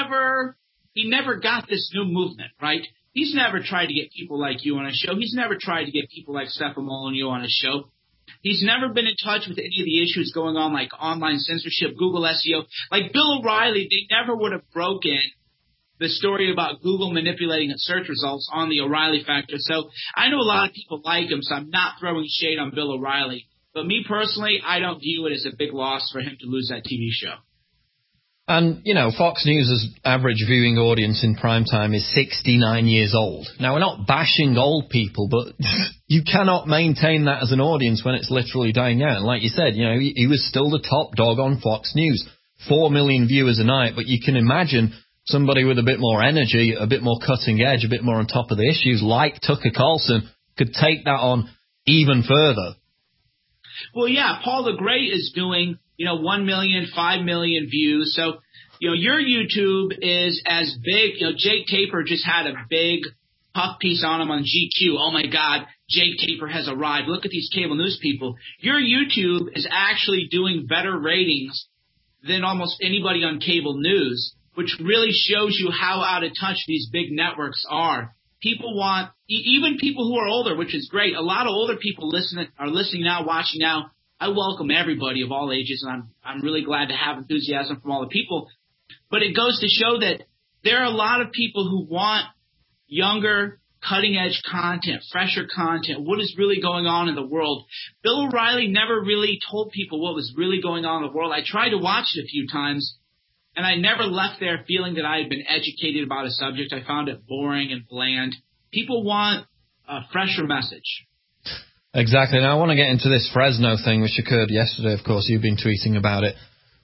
he never got this new movement, right? He's never tried to get people like you on a show. He's never tried to get people like Stefan Molyneux on a show. He's never been in touch with any of the issues going on, like online censorship, Google SEO. Like Bill O'Reilly, they never would have broken the story about Google manipulating search results on the O'Reilly Factor. So I know a lot of people like him, so I'm not throwing shade on Bill O'Reilly. But me personally, I don't view it as a big loss for him to lose that TV show. And, Fox News' average viewing audience in primetime is 69 years old. Now, we're not bashing old people, but you cannot maintain that as an audience when it's literally dying out. And like you said, he was still the top dog on Fox News. 4 million viewers a night, but you can imagine somebody with a bit more energy, a bit more cutting edge, a bit more on top of the issues, like Tucker Carlson, could take that on even further. Well, yeah, Paul the Great is doing 1 million, 5 million views. So, your YouTube is as big. Jake Tapper just had a big puff piece on him on GQ. Oh, my God, Jake Tapper has arrived. Look at these cable news people. Your YouTube is actually doing better ratings than almost anybody on cable news, which really shows you how out of touch these big networks are. People want – even people who are older, which is great. A lot of older people are listening now, watching now. I welcome everybody of all ages, and I'm really glad to have enthusiasm from all the people. But it goes to show that there are a lot of people who want younger, cutting-edge content, fresher content, what is really going on in the world. Bill O'Reilly never really told people what was really going on in the world. I tried to watch it a few times, and I never left there feeling that I had been educated about a subject. I found it boring and bland. People want a fresher message. Exactly. Now, I want to get into this Fresno thing, which occurred yesterday. Of course, you've been tweeting about it.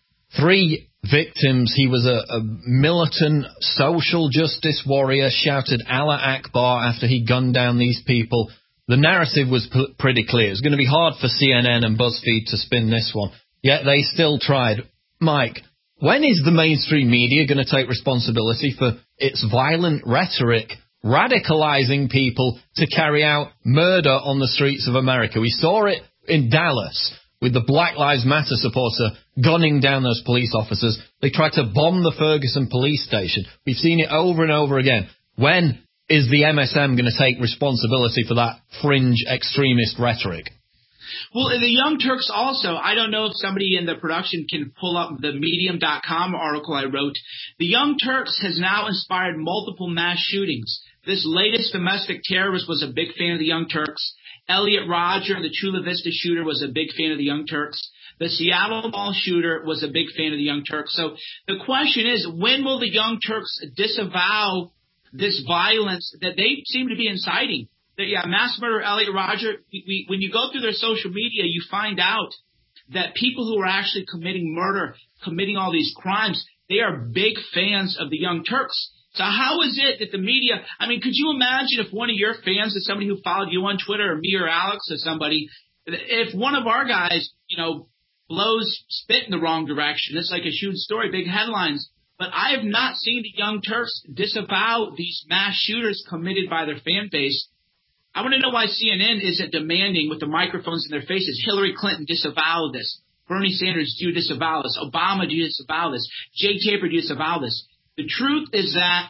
3 victims. He was a militant social justice warrior, shouted Allah Akbar after he gunned down these people. The narrative was pretty clear. It's going to be hard for CNN and BuzzFeed to spin this one. Yet they still tried. Mike, when is the mainstream media going to take responsibility for its violent rhetoric, radicalizing people to carry out murder on the streets of America? We saw it in Dallas with the Black Lives Matter supporter gunning down those police officers. They tried to bomb the Ferguson police station. We've seen it over and over again. When is the MSM going to take responsibility for that fringe extremist rhetoric? Well, the Young Turks also, I don't know if somebody in the production can pull up the Medium.com article I wrote. The Young Turks has now inspired multiple mass shootings. This latest domestic terrorist was a big fan of the Young Turks. Elliot Rodger, the Chula Vista shooter, was a big fan of the Young Turks. The Seattle Mall shooter was a big fan of the Young Turks. So the question is, when will the Young Turks disavow this violence that they seem to be inciting? Mass murderer Elliot Rodger, when you go through their social media, you find out that people who are actually committing murder, committing all these crimes, they are big fans of the Young Turks. So how is it that the media, I mean, could you imagine if one of your fans is somebody who followed you on Twitter, or me or Alex or somebody, if one of our guys, blows spit in the wrong direction, it's like a huge story, big headlines. But I have not seen the Young Turks disavow these mass shooters committed by their fan base. I want to know why CNN isn't demanding with the microphones in their faces, Hillary Clinton disavow this, Bernie Sanders, do you disavow this, Obama, do you disavow this, Jay Tapper, do you disavow this. The truth is that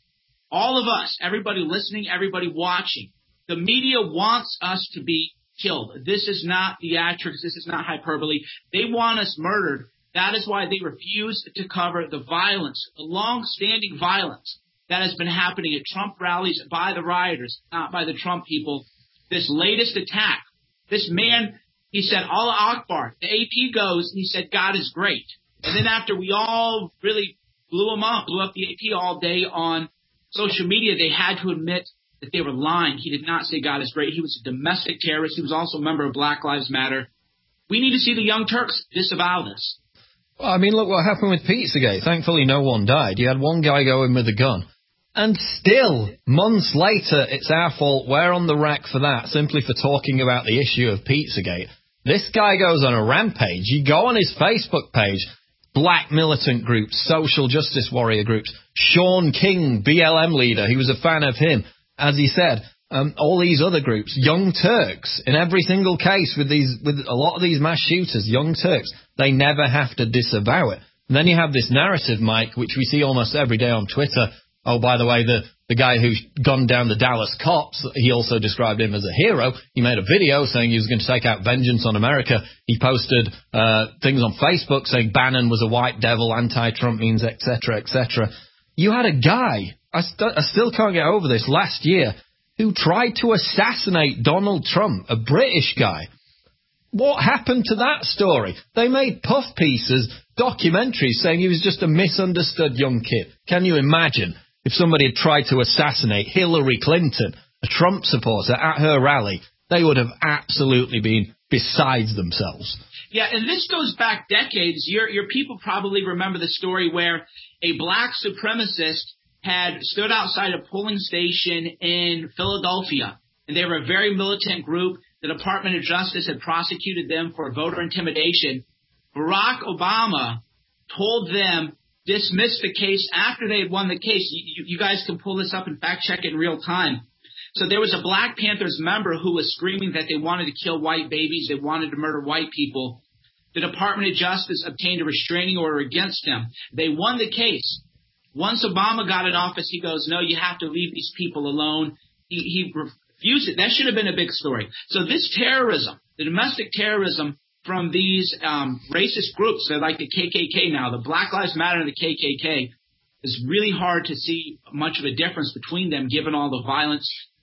all of us, everybody listening, everybody watching, the media wants us to be killed. This is not theatrics. This is not hyperbole. They want us murdered. That is why they refuse to cover the violence, the long-standing violence that has been happening at Trump rallies by the rioters, not by the Trump people. This latest attack, this man, he said, Allah Akbar. The AP goes, and he said, God is great. And then after we all really blew up the AP all day on social media, they had to admit that they were lying. He did not say God is great. He was a domestic terrorist. He was also a member of Black Lives Matter. We need to see the Young Turks disavow this. Well, I mean, look what happened with Pizzagate. Thankfully, no one died. You had one guy go in with a gun. And still, months later, it's our fault. We're on the rack for that, simply for talking about the issue of Pizzagate. This guy goes on a rampage. You go on his Facebook page, black militant groups, social justice warrior groups, Sean King, BLM leader, he was a fan of him. As he said, all these other groups, Young Turks, in every single case with a lot of these mass shooters, Young Turks, they never have to disavow it. And then you have this narrative, Mike, which we see almost every day on Twitter. Oh, by the way, the guy who gunned down the Dallas cops, he also described him as a hero. He made a video saying he was going to take out vengeance on America. He posted things on Facebook saying Bannon was a white devil, anti-Trump means, etc., etc. You had a guy, I still can't get over this, last year, who tried to assassinate Donald Trump, a British guy. What happened to that story? They made puff pieces, documentaries saying he was just a misunderstood young kid. Can you imagine? If somebody had tried to assassinate Hillary Clinton, a Trump supporter, at her rally, they would have absolutely been besides themselves. Yeah, and this goes back decades. Your people probably remember the story where a black supremacist had stood outside a polling station in Philadelphia, and they were a very militant group. The Department of Justice had prosecuted them for voter intimidation. Barack Obama told them, dismissed the case after they had won the case. You guys can pull this up and fact check it in real time. So there was a Black Panthers member who was screaming that they wanted to kill white babies, they wanted to murder white people. The Department of Justice obtained a restraining order against him. They won the case. Once Obama got in office, he goes, no, you have to leave these people alone. He refused it. That should have been a big story. So this terrorism, the domestic terrorism from these racist groups, they're like the KKK now, the Black Lives Matter and the KKK, is really hard to see much of a difference between them given all the violence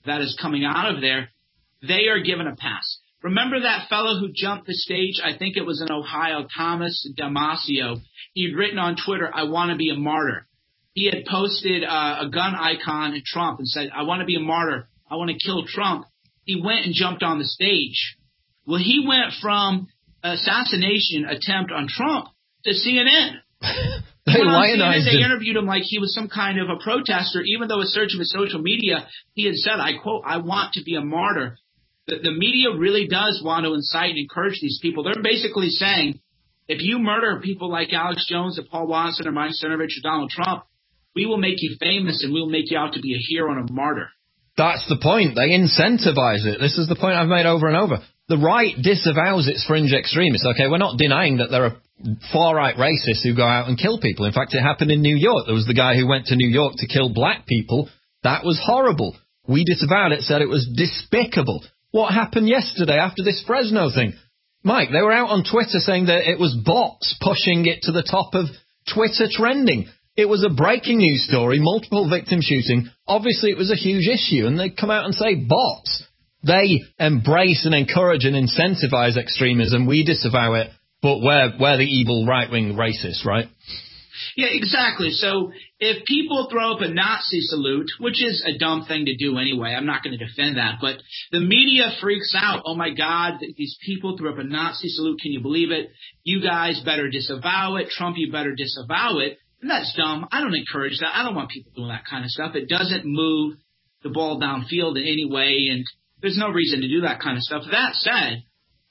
that is coming out of there, they are given a pass. Remember that fellow who jumped the stage? I think it was in Ohio, Thomas Damasio. He'd written on Twitter, "I want to be a martyr." He had posted a gun icon at Trump and said, "I want to be a martyr. I want to kill Trump." He went and jumped on the stage. Well, he went from assassination attempt on Trump to CNN. They lionized him. They interviewed him like he was some kind of a protester, even though a search of his social media, he had said, I quote, "I want to be a martyr." The media really does want to incite and encourage these people. They're basically saying, if you murder people like Alex Jones or Paul Watson or Mike Cernovich or Donald Trump, we will make you famous and we will make you out to be a hero and a martyr. That's the point. They incentivize it. This is the point I've made over and over. The right disavows its fringe extremists. Okay, we're not denying that there are far-right racists who go out and kill people. In fact, it happened in New York. There was the guy who went to New York to kill black people. That was horrible. We disavowed it, said it was despicable. What happened yesterday after this Fresno thing? Mike, they were out on Twitter saying that it was bots pushing it to the top of Twitter trending. It was a breaking news story, multiple victim shooting. Obviously, it was a huge issue, and they come out and say bots. They embrace and encourage and incentivize extremism. We disavow it, but we're the evil right-wing racists, right? Yeah, exactly. So if people throw up a Nazi salute, which is a dumb thing to do anyway, I'm not going to defend that, but the media freaks out. Oh, my God, these people threw up a Nazi salute. Can you believe it? You guys better disavow it. Trump, you better disavow it. And that's dumb. I don't encourage that. I don't want people doing that kind of stuff. It doesn't move the ball downfield in any way, and there's no reason to do that kind of stuff. That said,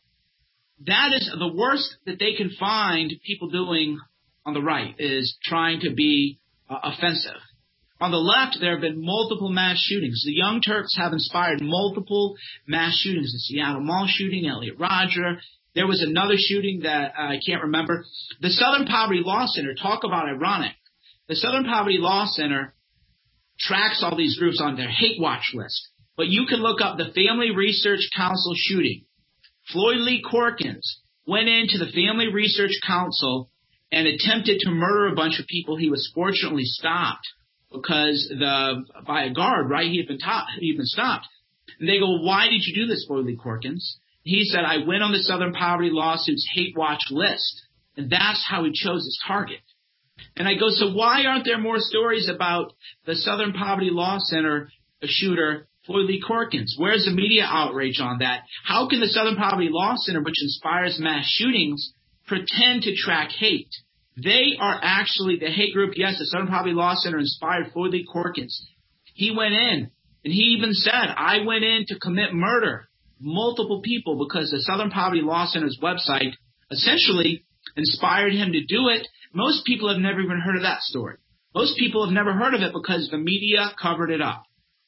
that is the worst that they can find people doing on the right is trying to be offensive. On the left, there have been multiple mass shootings. The Young Turks have inspired multiple mass shootings. The Seattle Mall shooting, Elliot Rodger. There was another shooting that I can't remember. The Southern Poverty Law Center, talk about ironic. The Southern Poverty Law Center tracks all these groups on their hate watch list. But you can look up the Family Research Council shooting. Floyd Lee Corkins went into the Family Research Council and attempted to murder a bunch of people. He was fortunately stopped because by a guard, right? He had been stopped. And they go, "Why did you do this, Floyd Lee Corkins?" He said, "I went on the Southern Poverty Lawsuit's hate watch list." And that's how he chose his target. And I go, so why aren't there more stories about the Southern Poverty Law Center shooter, Floyd Lee Corkins? Where's the media outrage on that? How can the Southern Poverty Law Center, which inspires mass shootings, pretend to track hate? They are actually the hate group. Yes, the Southern Poverty Law Center inspired Floyd Lee Corkins. He went in, and he even said, "I went in to commit murder." Multiple people, because the Southern Poverty Law Center's website essentially inspired him to do it. Most people have never even heard of that story. Most people have never heard of it because the media covered it up.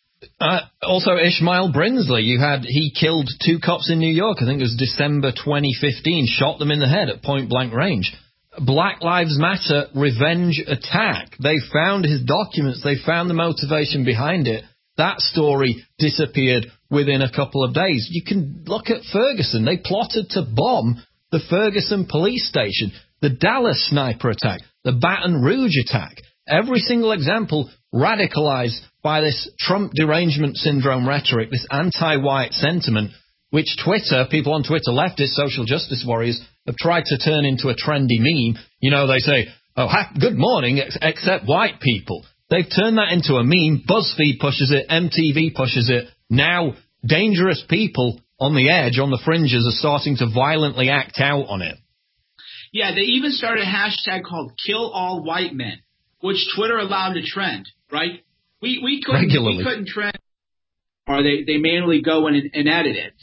Also, Ishmael Brinsley, he killed 2 cops in New York. I think it was December 2015, shot them in the head at point blank range. Black Lives Matter revenge attack. They found his documents. They found the motivation behind it. That story disappeared within a couple of days. You can look at Ferguson. They plotted to bomb the Ferguson police station, the Dallas sniper attack, the Baton Rouge attack. Every single example radicalized by this Trump derangement syndrome rhetoric, this anti-white sentiment, which people on Twitter, leftists, social justice warriors, have tried to turn into a trendy meme. You know, they say, "Oh, good morning, except white people." They've turned that into a meme. BuzzFeed pushes it. MTV pushes it. Now, dangerous people on the edge, on the fringes, are starting to violently act out on it. Yeah, they even started a hashtag called Kill All White Men, which Twitter allowed to trend, right? We couldn't trend, or they manually go in and edit it.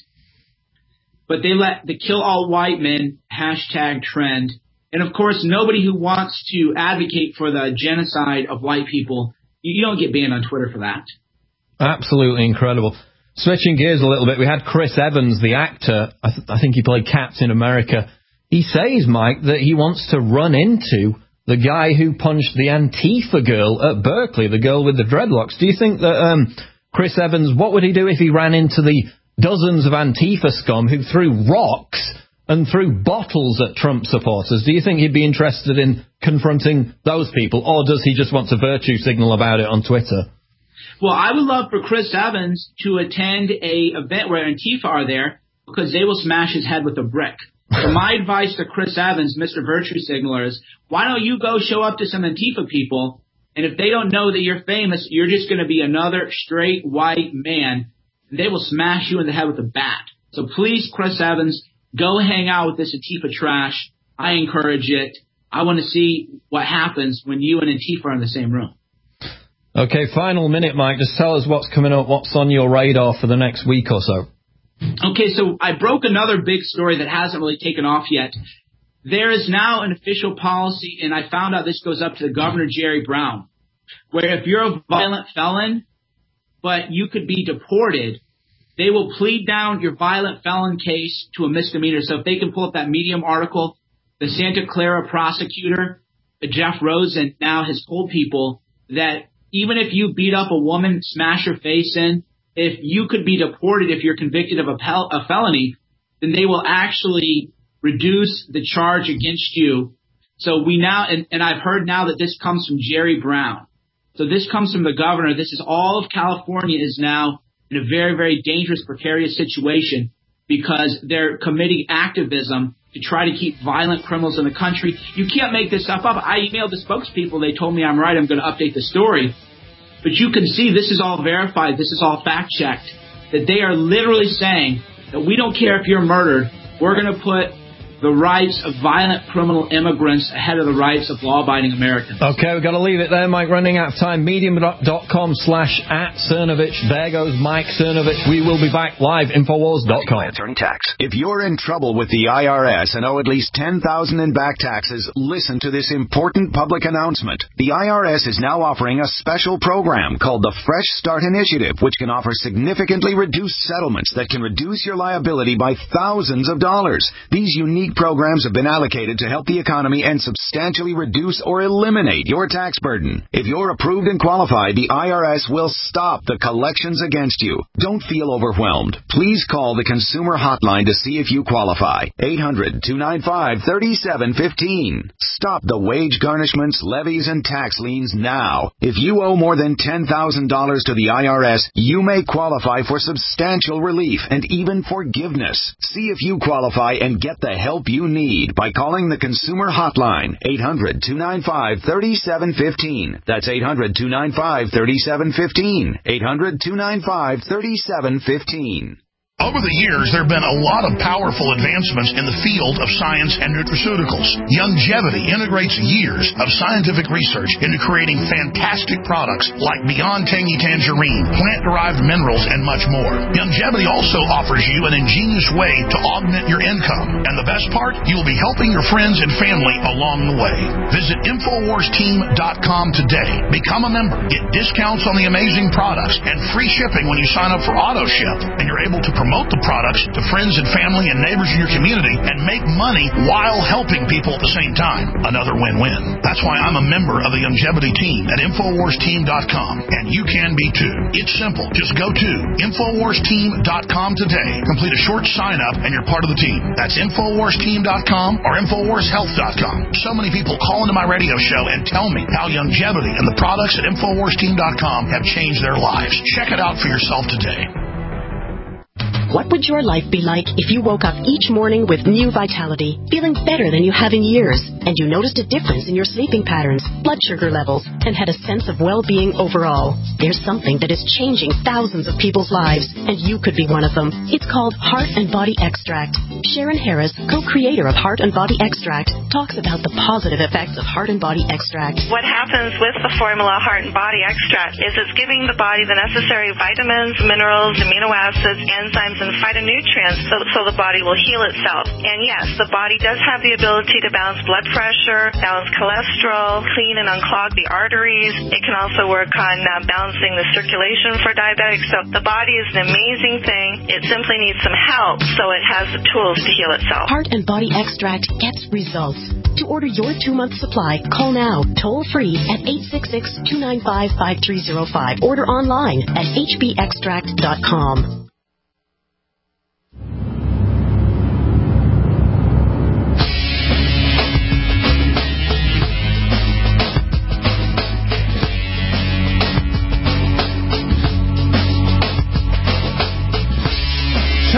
But they let the Kill All White Men hashtag trend. And, of course, nobody who wants to advocate for the genocide of white people, you don't get banned on Twitter for that. Absolutely incredible. Switching gears a little bit, we had Chris Evans, the actor. I think he played Captain America. He says, Mike, that he wants to run into the guy who punched the Antifa girl at Berkeley, the girl with the dreadlocks. Do you think that Chris Evans, what would he do if he ran into the dozens of Antifa scum who threw rocks and threw bottles at Trump supporters? Do you think he'd be interested in confronting those people, or does he just want to virtue signal about it on Twitter? Well, I would love for Chris Evans to attend a event where Antifa are there because they will smash his head with a brick. So my advice to Chris Evans, Mr. Virtue Signaler, is why don't you go show up to some Antifa people, and if they don't know that you're famous, you're just going to be another straight white man, and they will smash you in the head with a bat. So please, Chris Evans, go hang out with this Antifa trash. I encourage it. I want to see what happens when you and Antifa are in the same room. Okay, final minute, Mike. Just tell us what's coming up, what's on your radar for the next week or so. Okay, so I broke another big story that hasn't really taken off yet. There is now an official policy, and I found out this goes up to the Governor Jerry Brown, where if you're a violent felon, but you could be deported, they will plead down your violent felon case to a misdemeanor. So if they can pull up that Medium article, the Santa Clara prosecutor, Jeff Rosen, now has told people that even if you beat up a woman, smash her face in, if you could be deported if you're convicted of a felony, then they will actually reduce the charge against you. So we now, and I've heard now that this comes from Jerry Brown. So this comes from the governor. This is all of California is now in a very, very dangerous, precarious situation because they're committing activism to try to keep violent criminals in the country. You can't make this stuff up. I emailed the spokespeople. They told me I'm right. I'm going to update the story. But you can see this is all verified. This is all fact-checked. That they are literally saying that we don't care if you're murdered. We're going to put the rights of violent criminal immigrants ahead of the rights of law-abiding Americans. Okay, we've got to leave it there, Mike. Running out of time. Medium.com/@Cernovich. There goes Mike Cernovich. We will be back live. Infowars.com. Turn tax. If you're in trouble with the IRS and owe at least $10,000 in back taxes, listen to this important public announcement. The IRS is now offering a special program called the Fresh Start Initiative, which can offer significantly reduced settlements that can reduce your liability by thousands of dollars. These unique programs have been allocated to help the economy and substantially reduce or eliminate your tax burden. If you're approved and qualified, the IRS will stop the collections against you. Don't feel overwhelmed. Please call the Consumer Hotline to see if you qualify. 800-295-3715. Stop the wage garnishments, levies, and tax liens now. If you owe more than $10,000 to the IRS, you may qualify for substantial relief and even forgiveness. See if you qualify and get the help you need by calling the Consumer Hotline, 800-295-3715. That's 800-295-3715. 800-295-3715. Over the years, there have been a lot of powerful advancements in the field of science and nutraceuticals. Youngevity integrates years of scientific research into creating fantastic products like Beyond Tangy Tangerine, plant-derived minerals, and much more. Youngevity also offers you an ingenious way to augment your income. And the best part, you'll be helping your friends and family along the way. Visit InfoWarsTeam.com today. Become a member, get discounts on the amazing products, and free shipping when you sign up for AutoShip. And you're able to promote the products to friends and family and neighbors in your community and make money while helping people at the same time. Another win-win. That's why I'm a member of the Youngevity team at InfoWarsTeam.com, and you can be too. It's simple. Just go to InfoWarsTeam.com today. Complete a short sign-up and you're part of the team. That's InfoWarsTeam.com or InfoWarsHealth.com. So many people call into my radio show and tell me how Youngevity and the products at InfoWarsTeam.com have changed their lives. Check it out for yourself today. What would your life be like if you woke up each morning with new vitality, feeling better than you have in years, and you noticed a difference in your sleeping patterns, blood sugar levels, and had a sense of well-being overall? There's something that is changing thousands of people's lives, and you could be one of them. It's called Heart and Body Extract. Sharon Harris, co-creator of Heart and Body Extract, talks about the positive effects of Heart and Body Extract. What happens with the formula Heart and Body Extract is it's giving the body the necessary vitamins, minerals, amino acids, enzymes, and phytonutrients so the body will heal itself. And yes, the body does have the ability to balance blood pressure, balance cholesterol, clean and unclog the arteries. It can also work on balancing the circulation for diabetics. So the body is an amazing thing. It simply needs some help so it has the tools to heal itself. Heart and Body Extract gets results. To order your 2-month supply, call now, toll free at 866-295-5305. Order online at hbextract.com.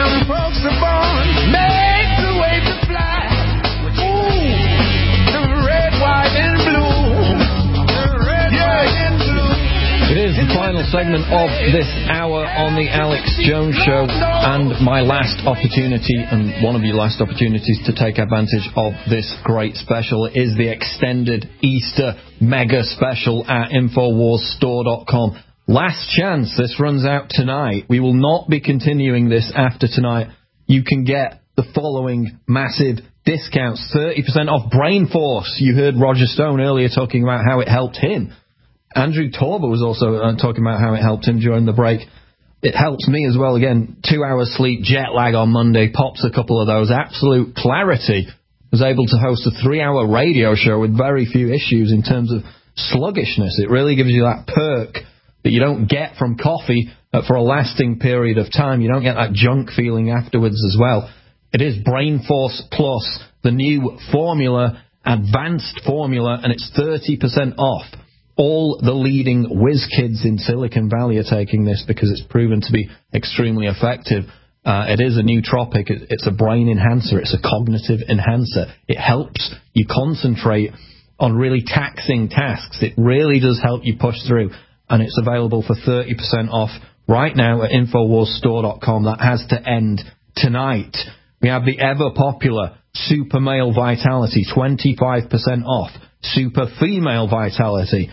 them folks are born, make the way to fly. Ooh, the red, white, and blue. The red, white, and blue. It is the final segment of this hour on the Alex Jones Show, and my last opportunity, and one of your last opportunities to take advantage of this great special, is the extended Easter mega special at InfoWarsStore.com. Last chance. This runs out tonight. We will not be continuing this after tonight. You can get the following massive discounts. 30% off Brain Force. You heard Roger Stone earlier talking about how it helped him. Andrew Torba was also talking about how it helped him during the break. It helps me as well. Again, 2 hours sleep, jet lag on Monday, pops a couple of those. Absolute clarity. Was able to host a 3-hour radio show with very few issues in terms of sluggishness. It really gives you that perk that you don't get from coffee for a lasting period of time. You don't get that junk feeling afterwards as well. It is Brain Force Plus, the new formula, advanced formula, and it's 30% off. All the leading whiz kids in Silicon Valley are taking this because it's proven to be extremely effective. It is a nootropic. It's a brain enhancer. It's a cognitive enhancer. It helps you concentrate on really taxing tasks. It really does help you push through. And it's available for 30% off right now at InfoWarsStore.com. That has to end tonight. We have the ever-popular Super Male Vitality, 25% off. Super Female Vitality,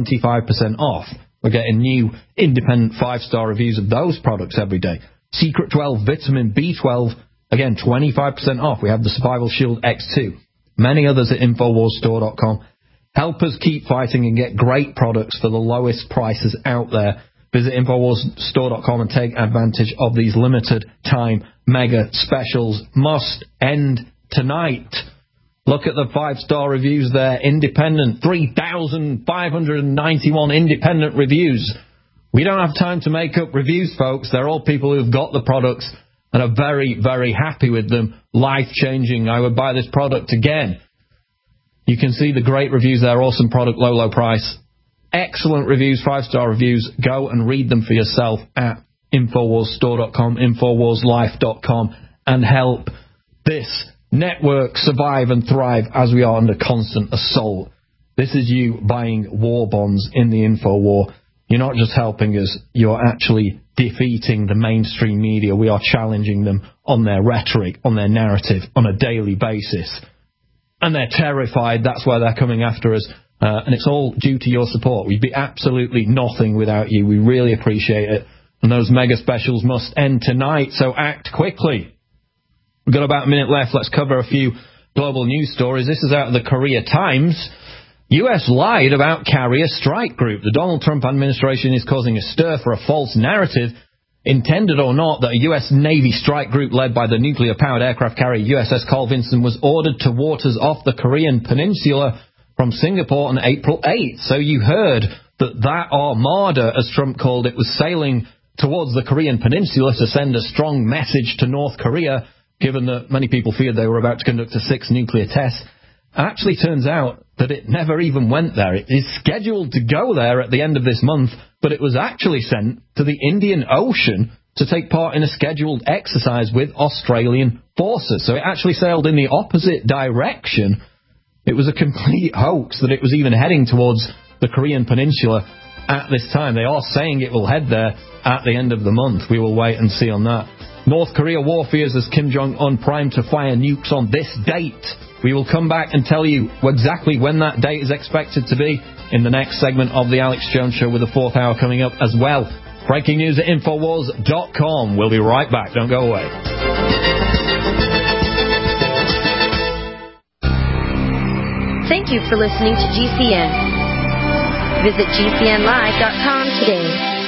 25% off. We're getting new independent 5-star reviews of those products every day. Secret 12 Vitamin B12, again, 25% off. We have the Survival Shield X2. Many others at InfoWarsStore.com. Help us keep fighting and get great products for the lowest prices out there. Visit InfoWarsStore.com and take advantage of these limited time mega specials. Must end tonight. Look at the 5-star reviews there. Independent, 3,591 independent reviews. We don't have time to make up reviews, folks. They're all people who've got the products and are very, very happy with them. Life-changing. I would buy this product again. You can see the great reviews there. Awesome product, low, low price. Excellent reviews, 5-star reviews. Go and read them for yourself at InfoWarsStore.com, InfoWarsLife.com, and help this network survive and thrive as we are under constant assault. This is you buying war bonds in the InfoWar. You're not just helping us, you're actually defeating the mainstream media. We are challenging them on their rhetoric, on their narrative, on a daily basis. And they're terrified. That's why they're coming after us. And it's all due to your support. We'd be absolutely nothing without you. We really appreciate it. And those mega specials must end tonight, so act quickly. We've got about a minute left. Let's cover a few global news stories. This is out of the Korea Times. U.S. lied about carrier strike group. The Donald Trump administration is causing a stir for a false narrative, intended or not, that a U.S. Navy strike group led by the nuclear-powered aircraft carrier USS Carl Vinson was ordered to waters off the Korean peninsula from Singapore on April 8th. So you heard that armada, as Trump called it, was sailing towards the Korean peninsula to send a strong message to North Korea, given that many people feared they were about to conduct a 6th nuclear test. It actually turns out that it never even went there. It is scheduled to go there at the end of this month, but it was actually sent to the Indian Ocean to take part in a scheduled exercise with Australian forces. So it actually sailed in the opposite direction. It was a complete hoax that it was even heading towards the Korean peninsula at this time. They are saying it will head there at the end of the month. We will wait and see on that. North Korea war fears as Kim Jong-un primed to fire nukes on this date. We will come back and tell you exactly when that date is expected to be in the next segment of the Alex Jones Show, with the 4th hour coming up as well. Breaking news at Infowars.com. We'll be right back. Don't go away. Thank you for listening to GCN. Visit GCNlive.com today.